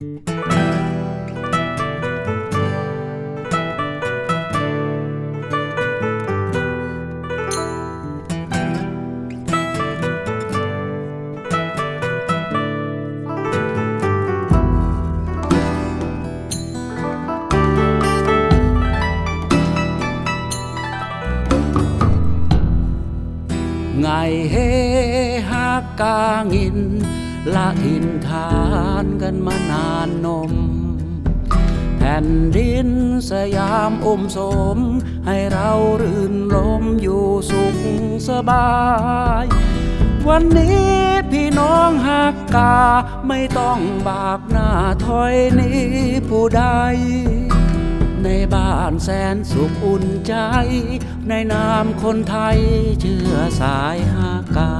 ไงเฮฮักกางินละถิ่นฐานกันมานานนมแผ่นดินสยามสมให้เรารื่นรมอยู่สุขสบายวันนี้พี่น้องฮักกาไม่ต้องบากหน้าถอยหนีผู้ใดในบ้านแสนสุขอุ่นใจในนามคนไทยเชื้อสายฮักกา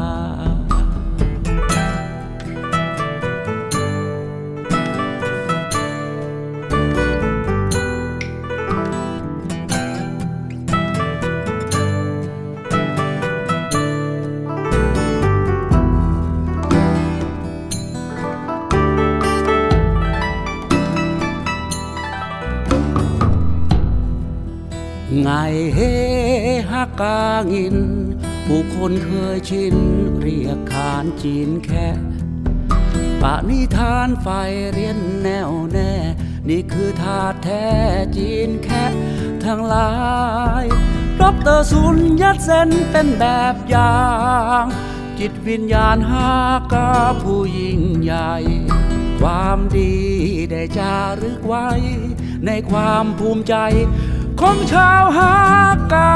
ไงเฮฮักกางินผู้คนเคยชินเรียกขานจีนแค่ปะนิทานไฟเรียนแน่วแน่นี่คือธาตุแท้จีนแค่ทั้งหลายดร.สุนยัตเซนเป็นแบบอย่างจิตวิญญาณฮักกาผู้ยิ่งใหญ่ความดีได้จารึกไว้ในความภูมิใจของชาวฮักกา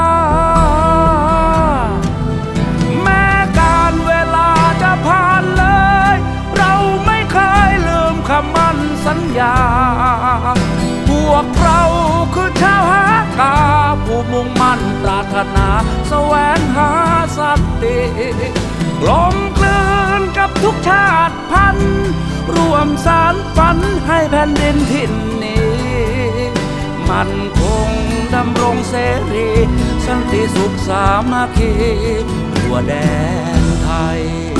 แม้การเวลาจะผ่านเลยเราไม่เคยลืมคำมั่นสัญญาพวกเราคือชาวฮักกาผู้มุ่งมั่นปรารถนาแสวงหาสันติกลมกลืนกับทุกชาติพันธุ์ร่วมสานฝันให้แผ่นดินถิ่นนี้มันคงดำรงเสรีสันติสุขสามัคคีทั่วแดนไทย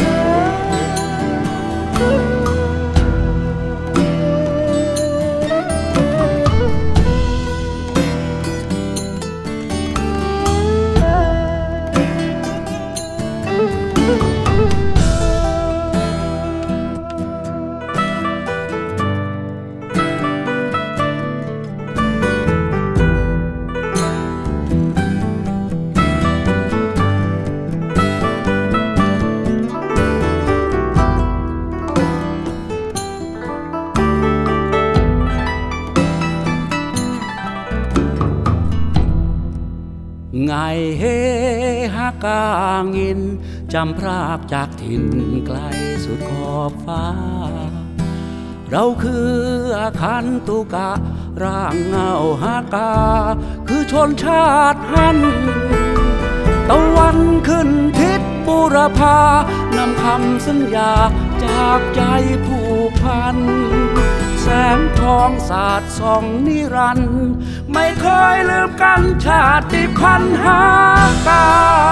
ไงเฮฮักกางินจำพรากจากถิ่นไกลสุดขอบฟ้าเราคืออาคันตุกะร่างเงาฮักกาคือชนชาติฮันตะวันขึ้นทิศบุรพานำคำสัญญาจากใจผูกพันแสงทองสาดส่องนิรันดร์ไม่เคยลืมกันชาติพันธุ์ฮักกา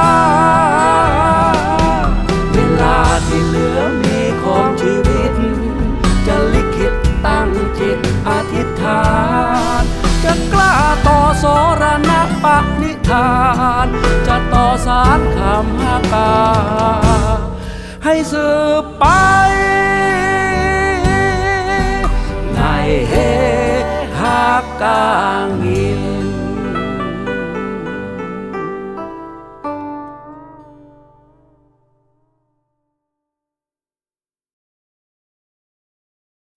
เวลาที่เหลือมีของชีวิตจะลิขิตตั้งจิตอธิษฐานจะกล้าต่อสรณปณิธานจะต่อสารคำฮักกาให้สืบไปไงเฮฮักกางิน